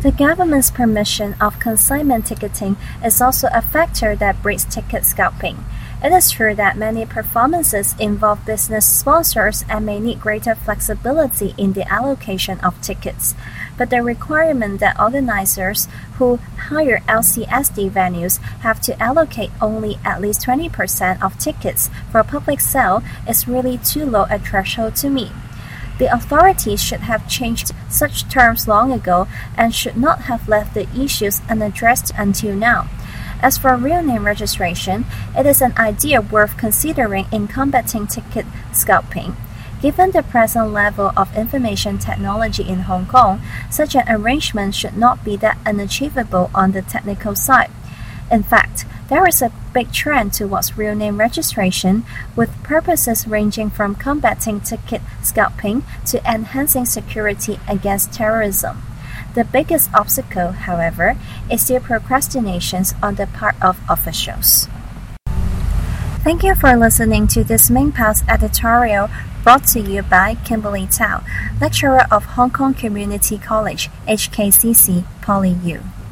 The government's permission of consignment ticketing is also a factor that breeds ticket scalping. It is true that many performances involve business sponsors and may need greater flexibility in the allocation of tickets, but the requirement that organizers who hire LCSD venues have to allocate only at least 20% of tickets for public sale is really too low a threshold to meet. The authorities should have changed such terms long ago and should not have left the issues unaddressed until now. As for real name registration, it is an idea worth considering in combating ticket scalping. Given the present level of information technology in Hong Kong, such an arrangement should not be that unachievable on the technical side. In fact, there is a big trend towards real name registration, with purposes ranging from combating ticket scalping to enhancing security against terrorism. The biggest obstacle, however, is still procrastinations on the part of officials. Thank you for listening to this MingPass editorial brought to you by Kimberly Tao, lecturer of Hong Kong Community College, HKCC, PolyU.